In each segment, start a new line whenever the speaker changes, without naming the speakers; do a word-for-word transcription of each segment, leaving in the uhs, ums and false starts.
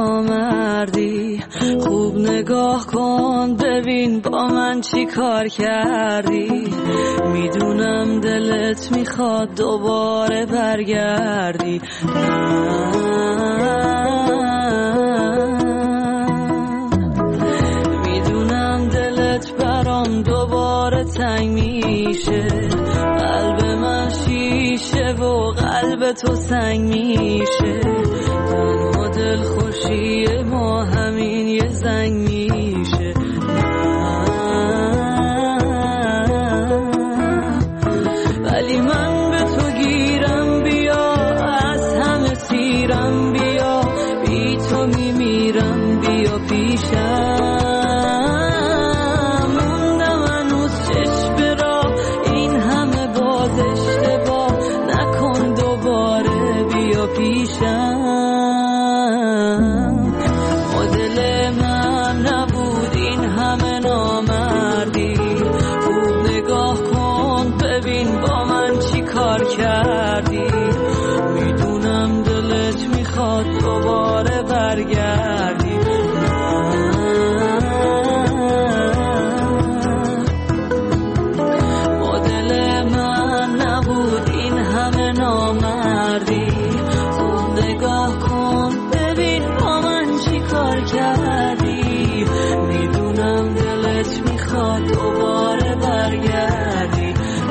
نامردی. خوب نگاه کن ببین با من چی کار کردی. میدونم دلت میخواد دوباره برگردی. میدونم دلت برام دوباره تنگ میشه. قلب من شیشه و قلب تو سنگ میشه. تنها دل خوشی ما همین یه زنگ میشه. ولی من به تو گیرم بیا، از همه سیرم بیا، بی تو میمیرم بیا پیشم. موندم هنوز چشم راه، این همه باز اشتباه نکن دوباره بیا پیشم. مدل من نبود این همه نامردی. خوب نگاه کن ببین با من چی کار کردی. میدونم دلت میخواد دوباره برگردی. مدل من نبود این همه نامردی. خوب نگاه کن ببین با من چی کار کردی. میدونم دلت میخواد دوباره برگردی.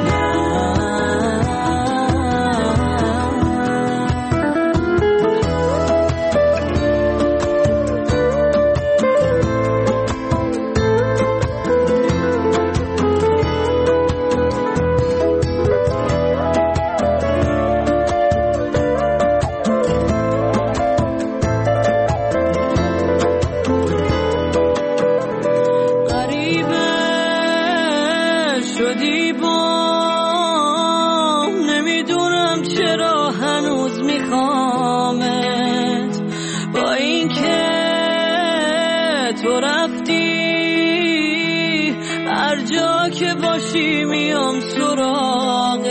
که باشی میام سراغت.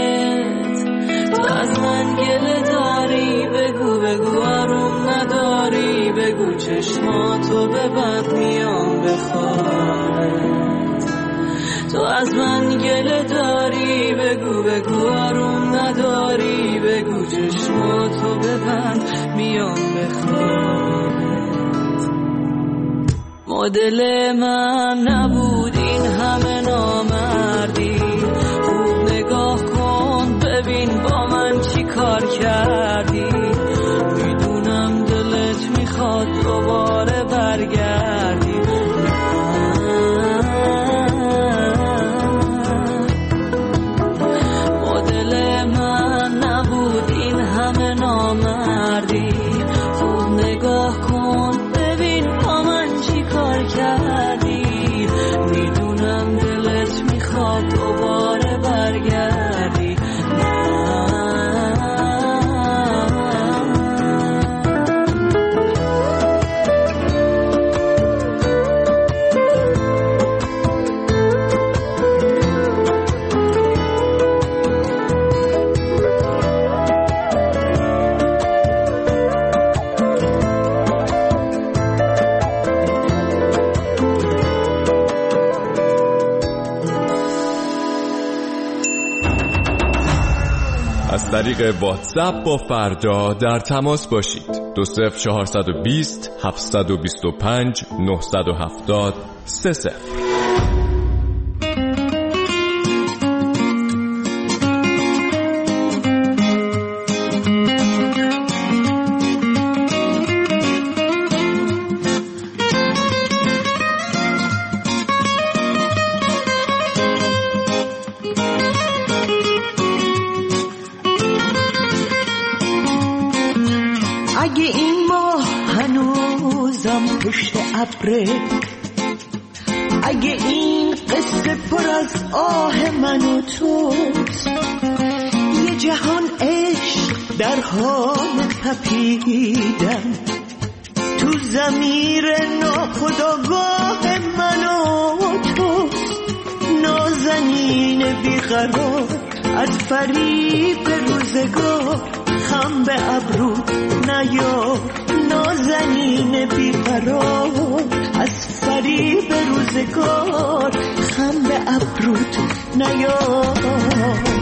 تو از من گله داری بگو بگو، آروم نداری بگو، چشماتو ببند میام بخوابت. تو از من گله داری بگو بگو، آروم نداری بگو، چشماتو ببند میام بخوابت. مدل من نبود این همه نامردی. خوب نگاه کن ببین با من چی کار کردی. میدونم دلت میخواد دوباره برگردی. مدل من نبود این همه نامردی. خوب نگاه کن ببین با من چی کار کردی. میدونم دلت میخواد دوباره برگردی.
از طریق واتساپ با فردا در تماس باشید. دو صفر چهارصد و بیست هفتصد و بیست و پنج نهصد و هفتاد سه صفر.
اگه این ماه هنوزم پشت ابره، اگه این قصه پر از آه من و توست، یه جهان عشق در حال تپیدن تو ضمیر ناخودآگاه من و توست. نازنین بیقرار از فریب روزگار، خم به ابرو نیار نازنین بیقرار از فریب روزگار خم به ابروت نیار.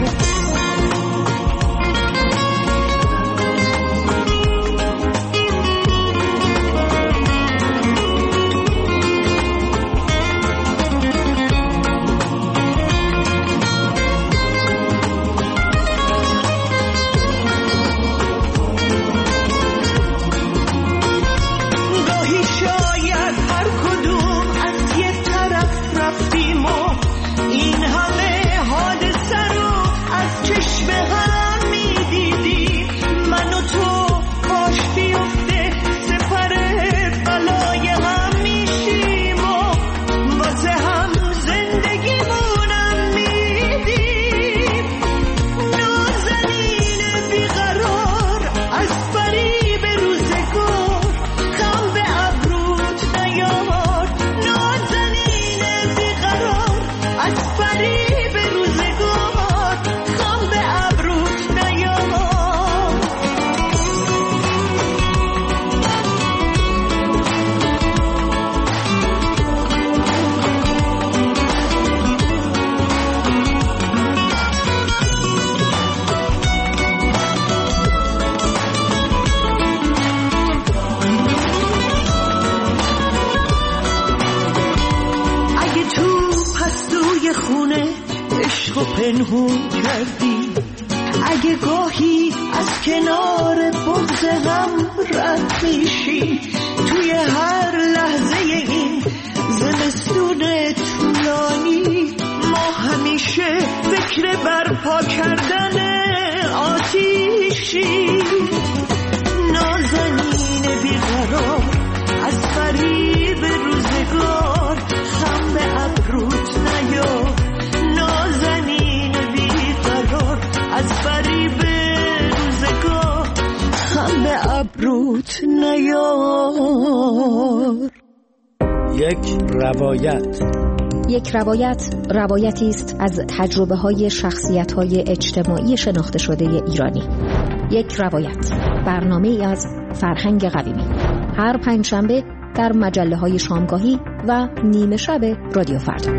پنهون کردی، اگه گاهی از کنار بغض هم رد میشی، توی هر لحظه این زمستون طولانی ما همیشه فکر برپا کردن آتیشی. نازنین بیقرار از فریب روزگار خم به ابروت نیار. نازنین بیقرار از فریب روزگار خم به ابروت نیار.
یک روایت.
یک روایت روایتی است از تجربه های شخصیت های اجتماعی شناخته شده ایرانی. یک روایت، برنامه ای از فرهنگ قویمی، هر پنجشنبه در مجله های شامگاهی و نیمه شب رادیو فردا.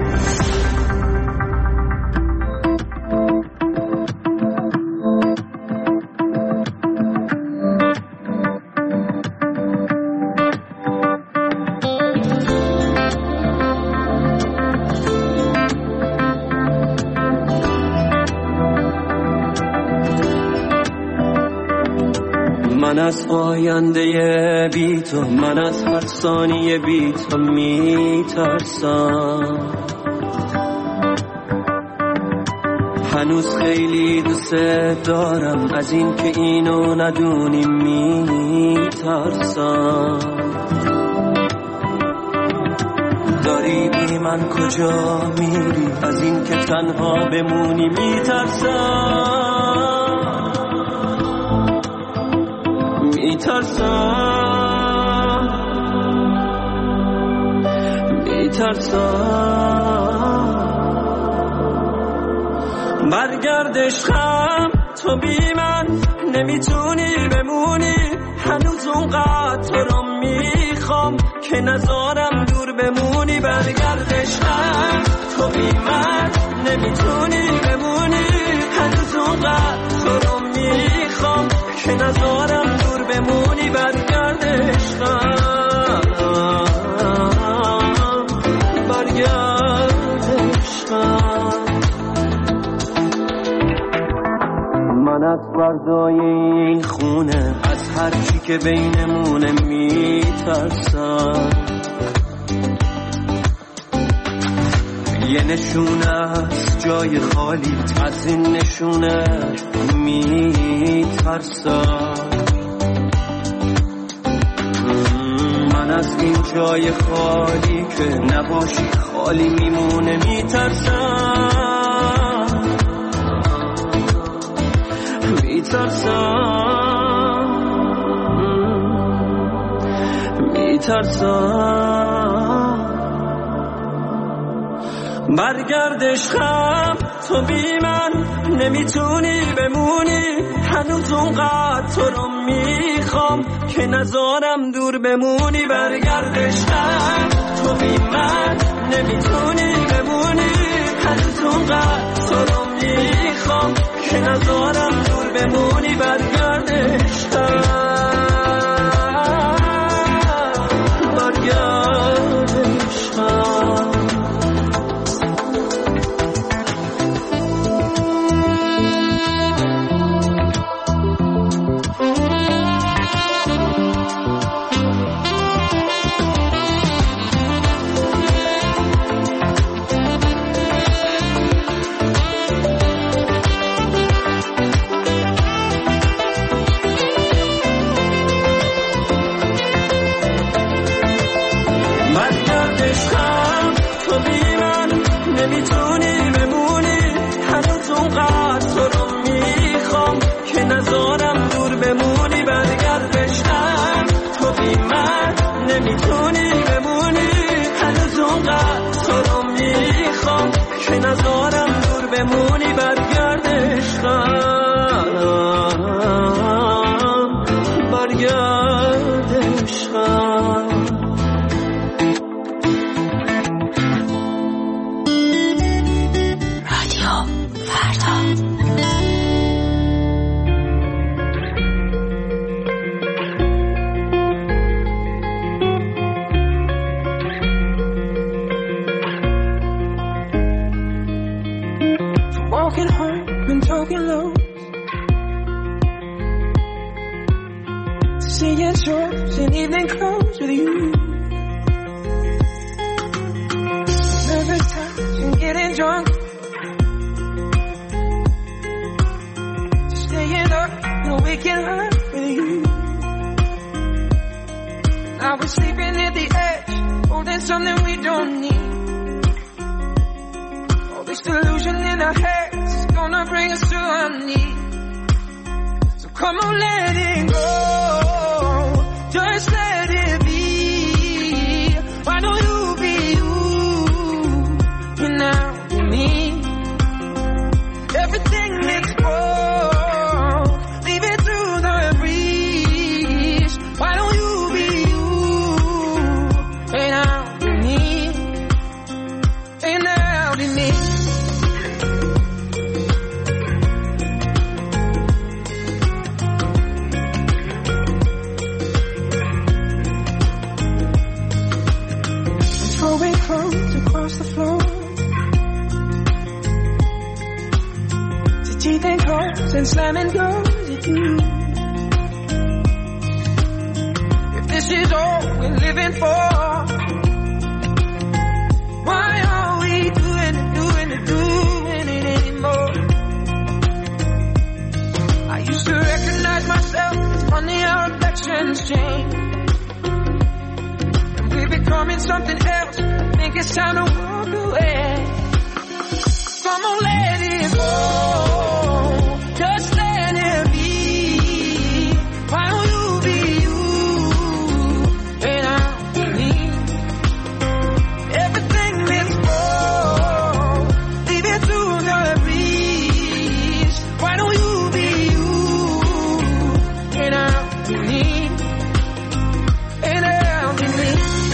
من از آینده بی تو، من از هر ثانیه بی تو می ترسم. هنوز خیلی دوست دارم، از این که اینو ندونی می ترسم. داری بی من کجا میری، از این که تنها بمونی می ترسم. میترسم میترسم برگرد عشقم، تو بی من نمیتونی بمونی. هنوز اونقدر تو رو میخوام که نذارم دور بمونی. برگرد عشقم، تو بی من نمیتونی بمونی. هنوز اونقدر تو رو میخوام که نذارم دور بمونی. برگرد عشقم، برگرد عشقم. من از فردای این خونه، از هر چی که بینمونه میترسم. یه نشونه از جای خالی، از این نشونه میترسم. من از این جای خالی که نباشی خالی میمونه میترسم. میترسم میترسم برگرد عشقم، تو بی من نمیتونی بمونی، هنوز اونقدر تو رو میخوام که نذارم دور بمونی. برگردشم تو بی من نمیتونی بمونی، هنوز اونقدر تو رو میخوام که نذارم دور بمونی. برگردشم برگردشم نمیتونی بمونی، هنوز اونقدر تو رو میخوام که نذارم دور بمونی. برگردشم تو بی من نمیتونی بمونی، هنوز اونقدر تو رو میخوام که نذارم دور بمونی. برگردشم برگردشم
walking home and talking low, seeing shows in evening clothes with you, nervous times and getting drunk, staying up and waking up with you. Now we're sleeping at the edge, holding something we don't need. All this delusion in our heads is gonna bring us to our knees. So come on, let it go, just let it be. Why don't you be you, you now with me? Everything looks wrong, leave it to the breeze. Why don't you be you, and now with me, and now with me. Throwing clothes across the floor, to teeth and claws and slamming doors at you. If this is all we're living for, why are we doing it, doing it, doing it anymore? I used to recognize myself, it's funny how reflections change. Becoming something else, think it's time to walk away. Come on, let it go, just let it be. Why don't you be you, and I'll be me? Everything is wrong, leave it to the breeze. Why don't you be you, and I'll be me, and I'll be me.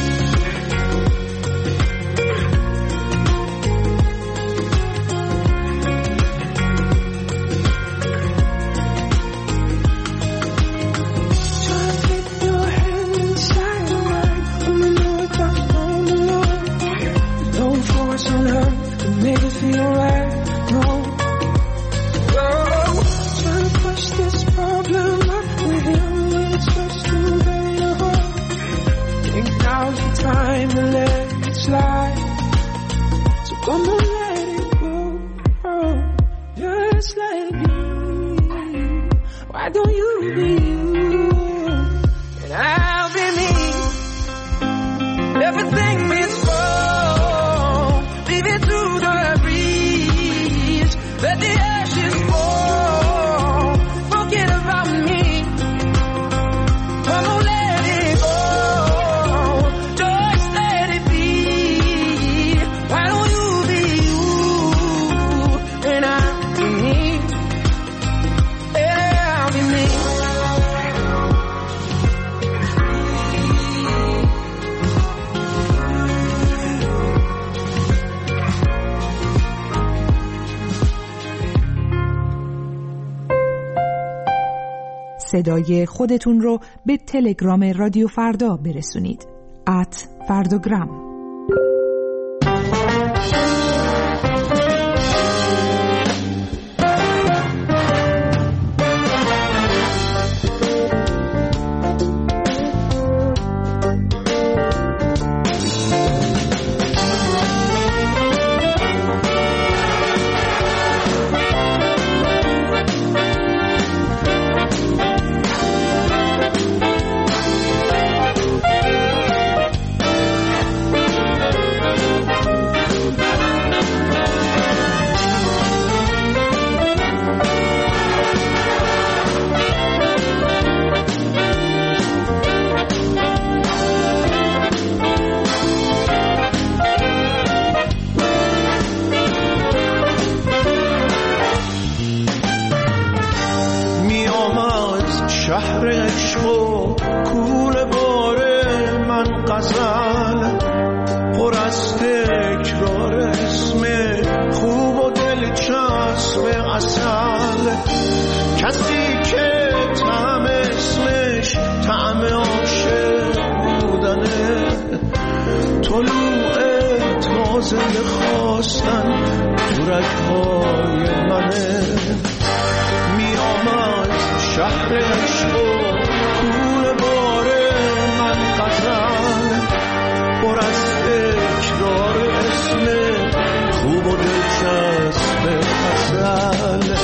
Make it feel right, no. Whoa, trying to push this problem up with him, it's just too very hard. Think now's the time to let it slide. So come on, let it go, oh, just let it be. Why don't you be you, and I'll be me? Everything is wrong, leave it to the breeze. Let the ashes fall, forget about me. Come on, let it go, just let it be. Why don't you be you,
صدای خودتون رو به تلگرام رادیو فردا برسونید. ات فردوگرام.
شهر عشق و کوره باره من غزل پر از تکرار اسم خوب و دلچسب اصل کسی که طعم اسمش طعم عاشق بودنه طلوع تازه خواستن تو رگ‌های منه می آمد شهر عشق و کوره باره من غزل پر از تکرار اسم خوب و دلچسب اصل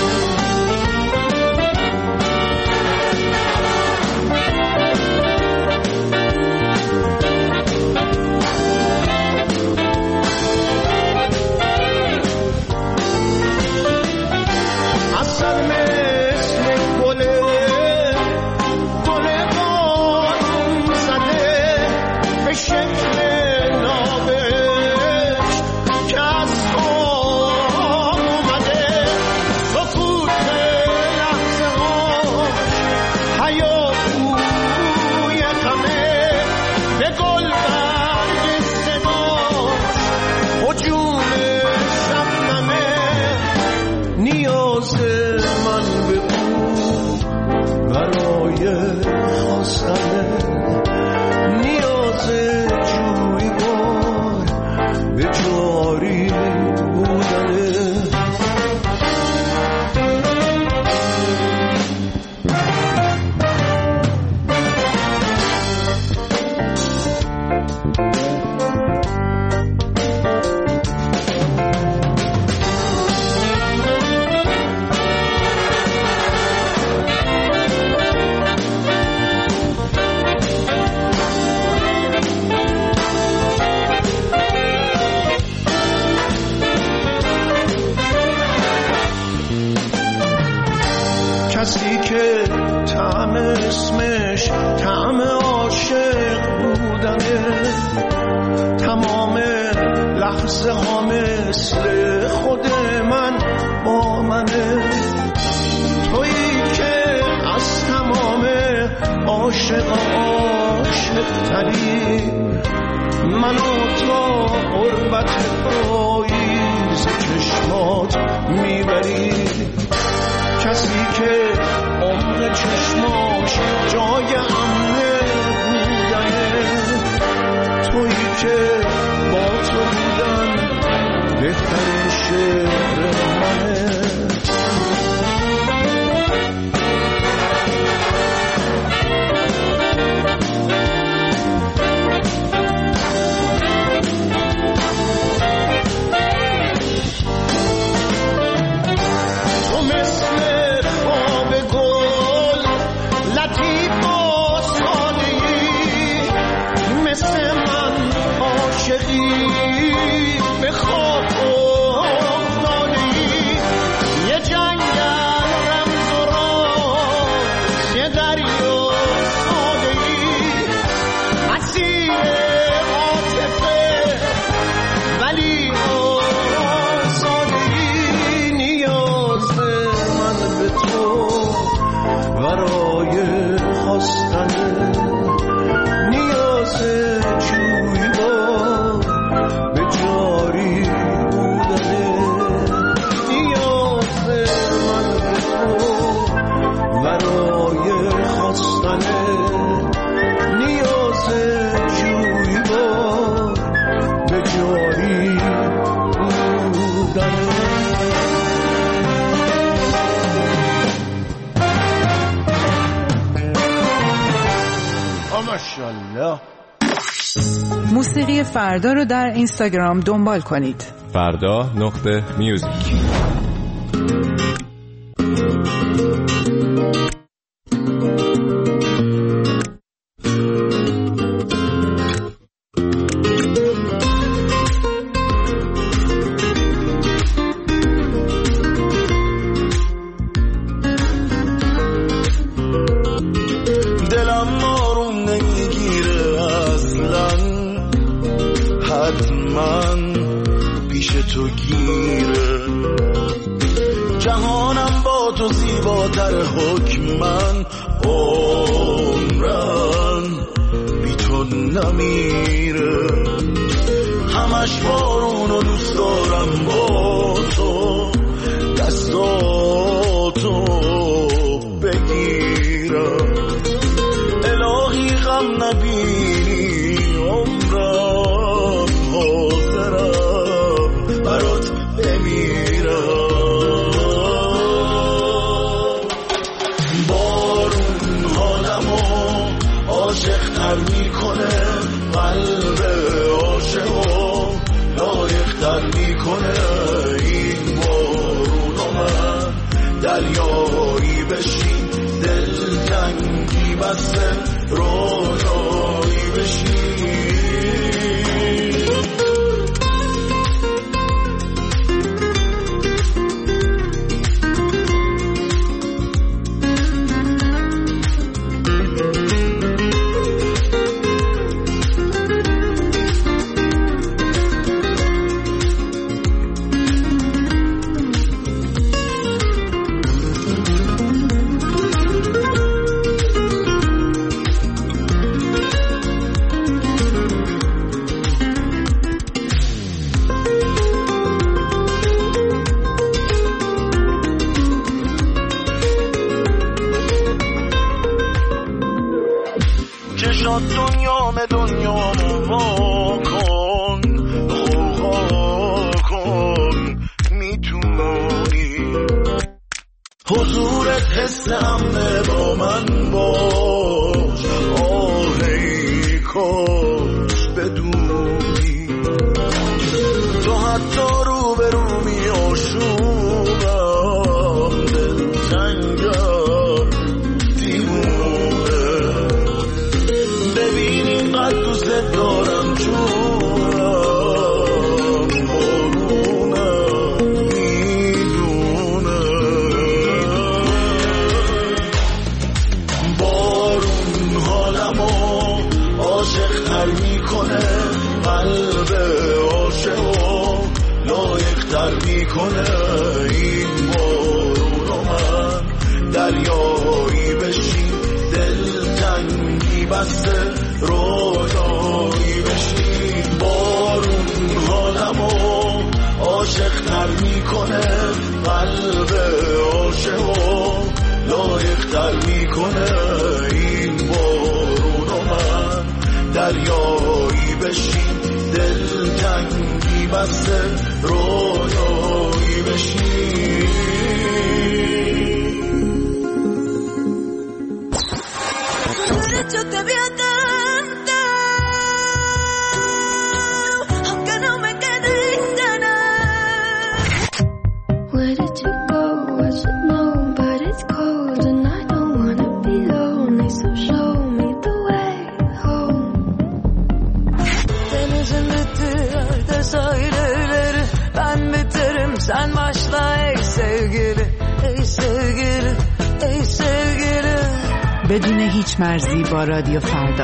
کسی که طعم اسمش طعم عاشق بودنه تمام لحظه ها مثل خود من با منه تویی که از تمام عاشق عاشق تری منو تا قربت پاییز چشمات میبری کسی که عمر چشماش جای امنه بودنه تویی که با تو بودن بهترین شعر منه تو مثل خواب گل لطیف و
موسیقی فردا رو در اینستاگرام دنبال کنید.
فردا نقطه میوزیک.
جهانم با تو زیباتر حکم من عمرن بی تو نمیره همش بارونو دوست دارم با تو دستاتو بگیرم الهی غم نبینی عمرم حاضرم برات بمیرم عاشق تر میکنه قلب عاشقو لایق تر میکنه این بارونو من دریایی بشین دل جنگی بسته رویایی بشین چشات دنیا به دنیا وا کن خواه کن میتونی حضورت حس امنه با من باش آهی کاش بدونی تو حتی رو به رو می آشوبم دل تنگم دیوونه ببینیم قد دوست دارم جونم بارونم میدونه بارون حالمو عاشق تر میکنه قلب عاشقو لایق تر میکنه این بارونو من دریایی بشین دل تنگی بسته رویایی بشین بارون حالمو عاشق تر میکنه قلب عاشقو لایق تر میکنه این بارونو من دریایی بشین دل تنگی بسته رویایی بشین
Yo te vi tanto, aunque no me quede ganas. Where did you go? I should know, but it's cold and I don't wanna be lonely. So show me the way home. Denizin bitti, sahilleri ben biterim. Sen başla ey sevgili, ey sevgili, ey sevgili.
بدون هیچ مرزی با رادیو فردا.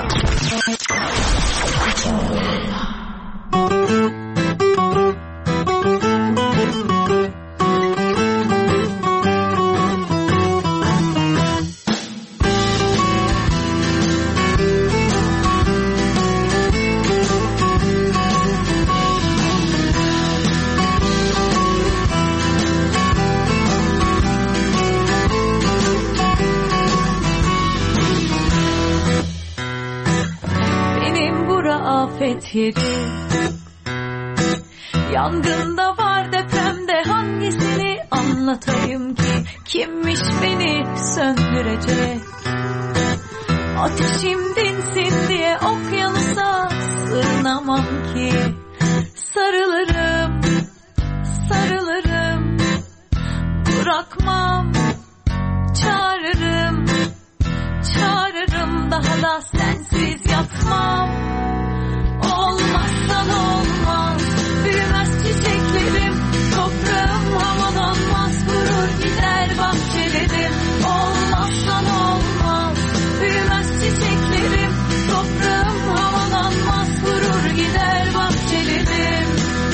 Afet yeri yangında var depremde hangisini anlatayım ki kimmiş beni söndürecek ateşim dinsin diye okyanusa
sığınamam ki. Sarılırım, sarılırım, bırakmam, çağırırım, çağırırım, daha da sensiz yatmam. Olmazsan olmaz, büyümez çiçeklerim, toprağım havalanmaz, vurur gider bahçelerim. Olmazsan olmaz, büyümez çiçeklerim, toprağım havalanmaz, vurur gider bahçelerim.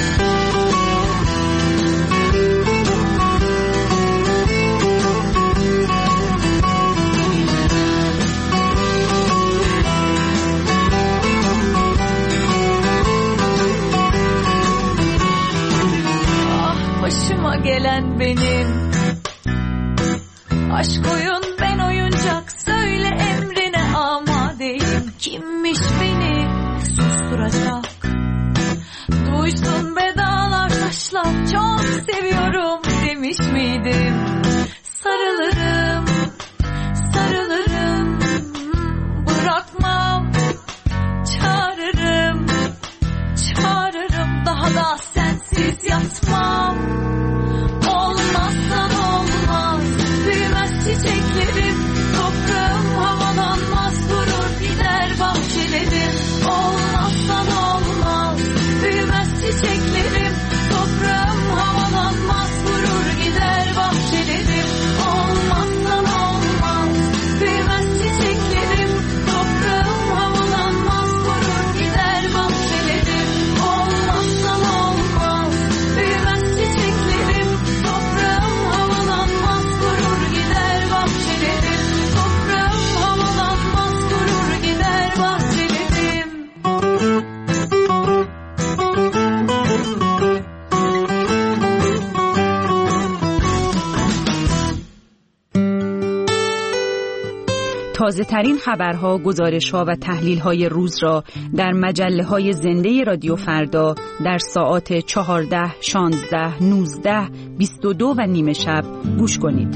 Başıma gelen benim, aşk oyun ben oyuncak, söyle emrine amadeyim. Kimmiş beni susturacak, duysun bedalar taşlar, çok seviyorum demiş miydim. Sarılırım, sarılırım, bırakmam, çağırırım, çağırırım, daha da sensiz yatmam. Olmazsan olmaz, büyümez çiçeklerim, toprağım havalanmaz, vurur gider bahçelerim. Olmazsan olmaz, büyümez çiçeklerim, toprağım havalanmaz, vurur gider bahçelerim. Olmazsan olmaz, büyümez çiçeklerim, toprağım havalanmaz, vurur gider bahçelerim. Olmazsan olmaz, büyümez çiçeklerim, toprağım havalanmaz, vurur gider bahçelerim. Toprağım havalanmaz, vurur gider bahçelerim.
تازه ترین خبرها، گزارشها و تحلیل‌های روز را در مجله‌های زنده رادیو فردا در ساعات چهارده، شانزده، نوزده، بیست و دو و نیمه شب گوش کنید.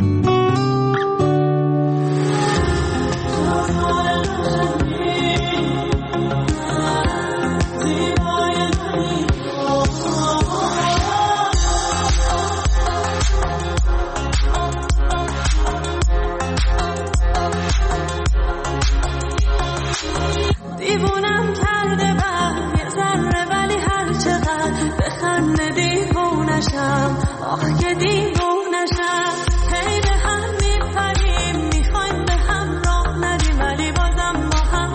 دیوونم کرده بر یه ذره، ولی هر چقدر بخنده دیوونشم، آخ که دیوونشم. هی به هم میپریم، میخوایم به هم راه ندیم، ولی بازم با هم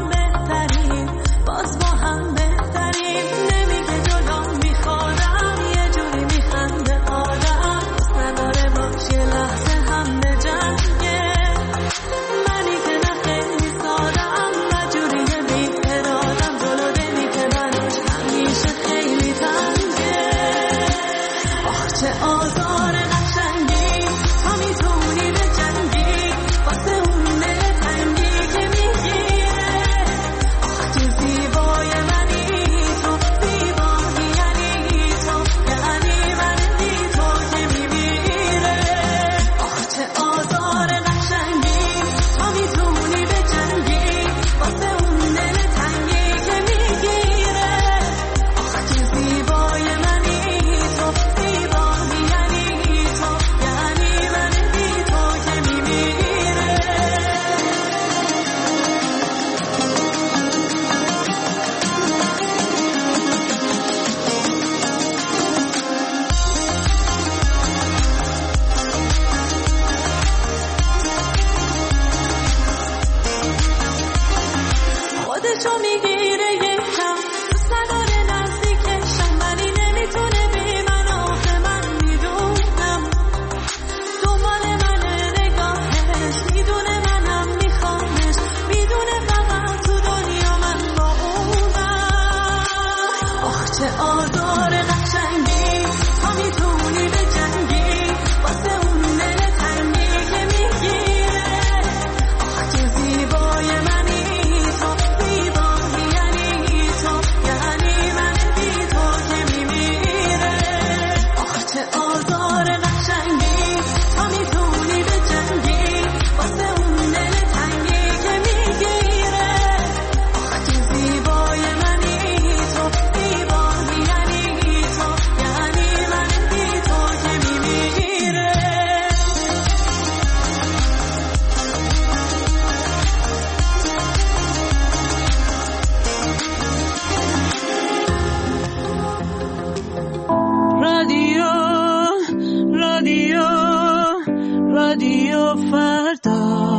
رادیو فردا.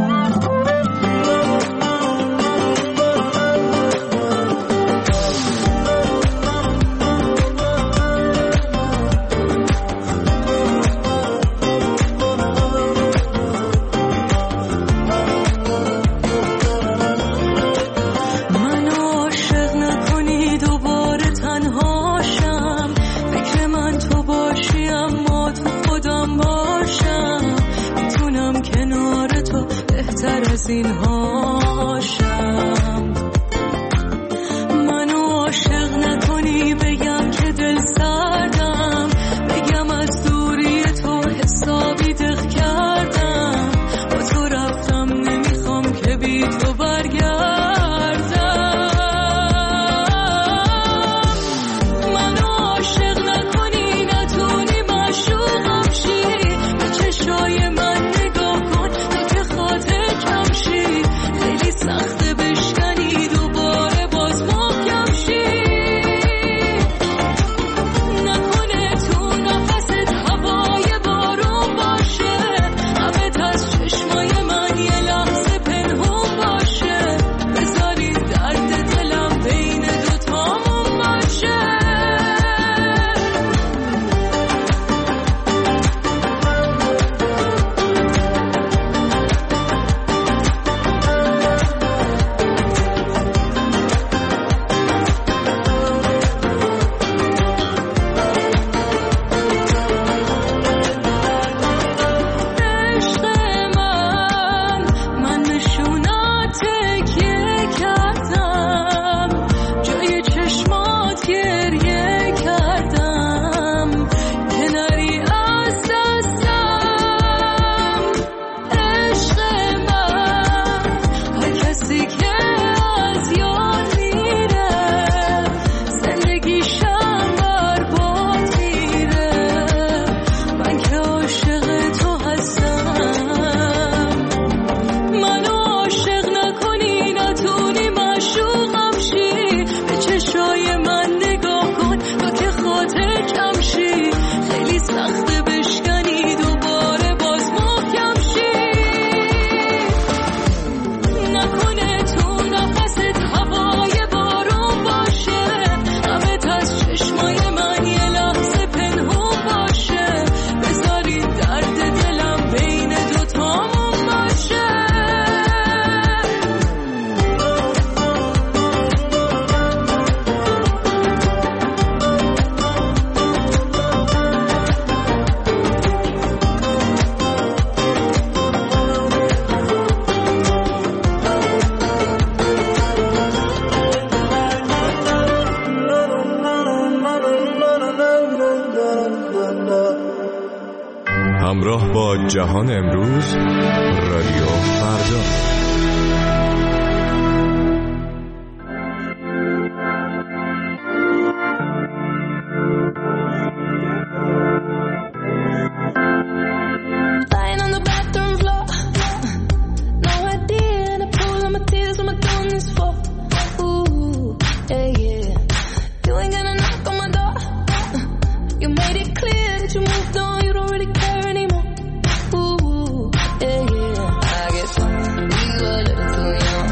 این هاشم منو عاشق نکنی بگم که دل سردم، بگم از دوری تو حسابی دق کردم، با تو رفتم نمیخوام که بی تو برگردم. منو عاشق نکنی نتونی معشوقم شی، به چشای من نگاه کن تو که خاطر خیلی سخته بشکنی دوباره باز محکم شی، نکنه تو نفست هوای بارون باشه، همه از چشمای من یه لحظه پنهون باشه، بذاری درد دلم بین دوتامون باشه.
همراه با جهان امروز، رادیو فردا.
Too young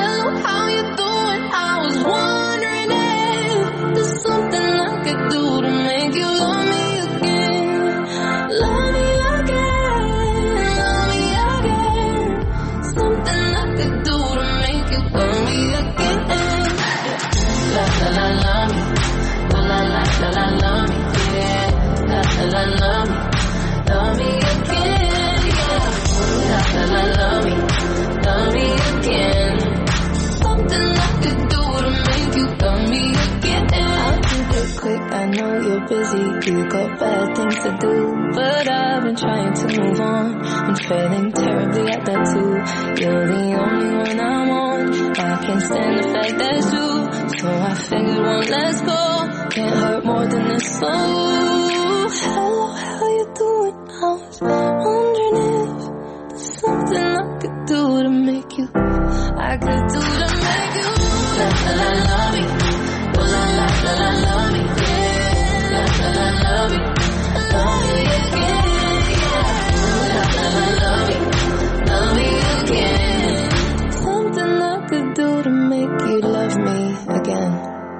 hello, how you doing? I was wondering if there's something I could do to make you love me again. Love me again, love me again. Something I could do to make you love me again. La la la love me, oh la la la la love me, yeah. La la la love me, love me again, yeah. La la la love me, love me again. Something I could do to make you love me again. I'll keep it quick, I know you're busy, you got bad things to do, but I've been trying to move on. I'm failing terribly at that too. You're the only one I want. I can't stand the fact that it's you, so I figured one let's go. Can't hurt more than this. So hello, how you doing? I was wondering if there's something I could do to make you, I could do to make you la la la love me, oh la la la la love me, yeah. La la la love me, love me again, yeah. La la la love me, love me again. Something I could do to make you love me again.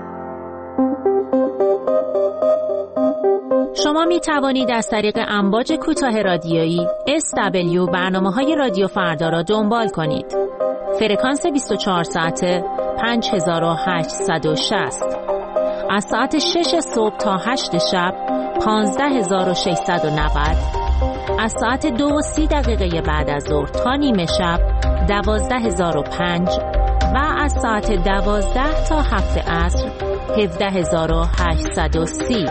شما می توانید از طریق امواج کوتاه رادیویی اس دبلیو برنامه‌های رادیو فردا را دنبال کنید. فرکانس بیست و چهار ساعته پنج هزار و هشتصد و شصت. از ساعت شش صبح تا هشت شب پانزده هزار و ششصد و نود. از ساعت دو و سی دقیقه بعد از ظهر تا نیمه شب دوازده هزار و پنج و از ساعت دوازده تا هفت عصر هفده هزار و هشتصد و سی.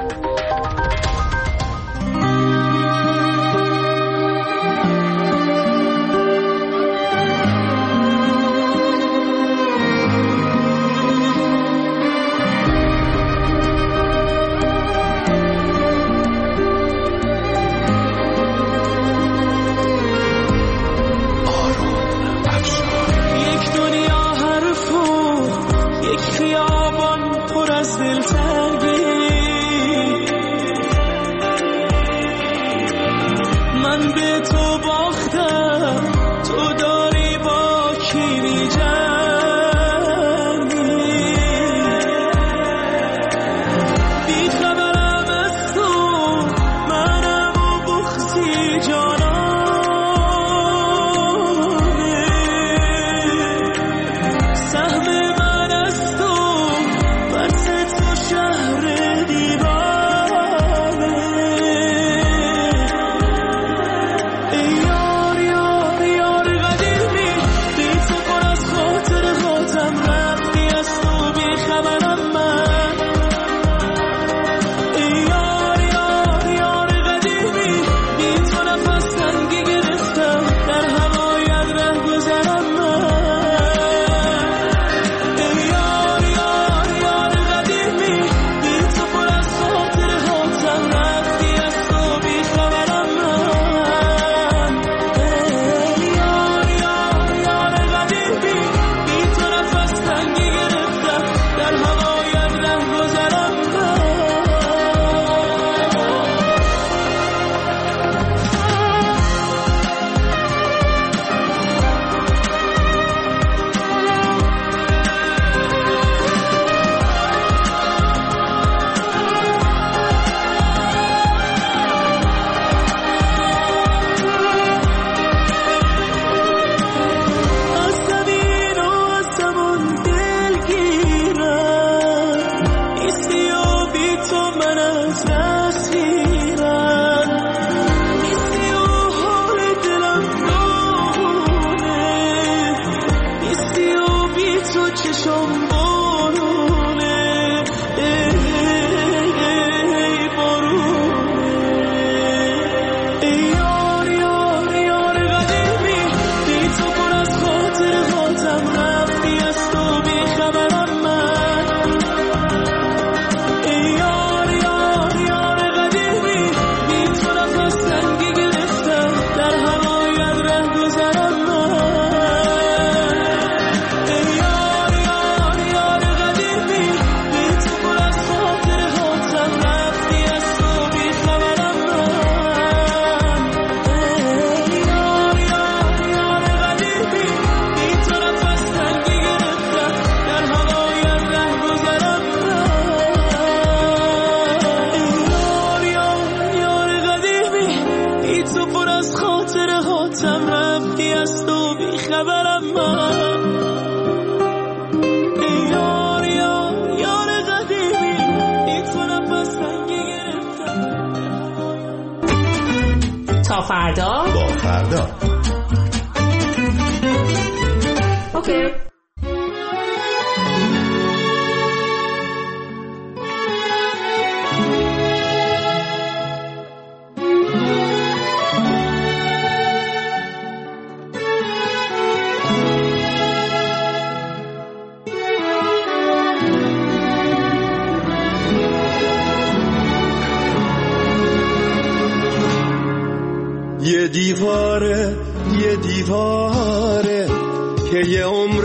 بیخبرم من. ای یار یار یار قدیمی میتونم بس رنگی گرفتم.
تا فردا
با فردا.
اوکی.
یه دیواره یه دیواره که یه عمر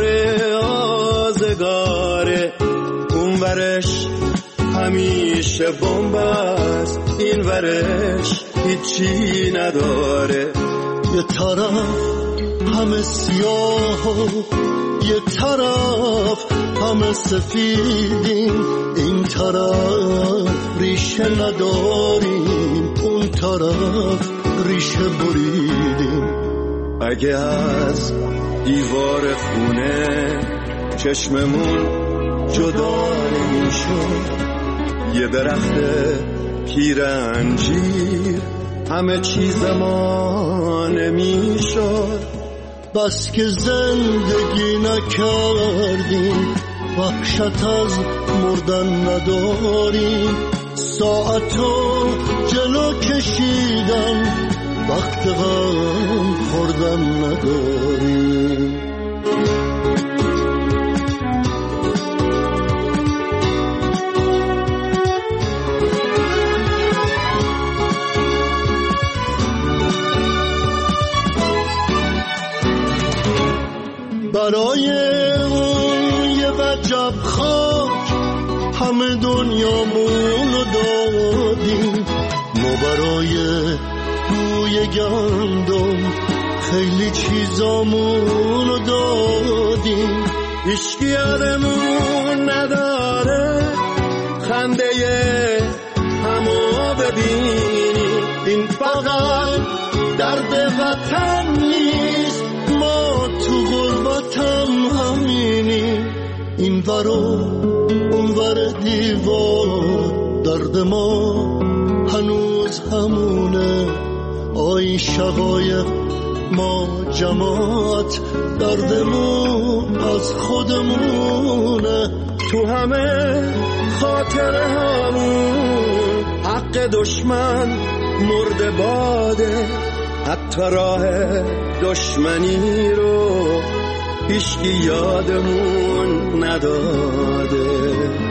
آزگاره، اون ورش همیشه بمب است، این ورش هیچی نداره.
یه طرف همه سیاه و یه طرف همه سفیدیم، این طرف ریشه نداریم، اون طرف ریشه بریدیم.
اگه از دیوار خونه چشممون جدا نمیشد، یه درخت پیرنجیر همه چیز ما نمیشد.
بس که زندگی نکردیم، وحشت از مردن نداریم، ساعتو جلو کشیدن وقت غم خوردن نداریم. برای اون یه وجب خاک همه دنیامونو دادیم، ما برای بوی گندم خیلی چیزامونو دادیم.
هیچکی یادمون نداره خنده همو ببینیم، این فقط درد وطن نیست، ما تو غربتم همینیم. این ورا اون ور دیوار درد ما هنوز همونه، آی شقایق ما جماعت دردمون از خودمونه. تو همه خاطره همون حق دشمن مرده باده، حتی راه دشمنی رو هیچکی یادمون نداده.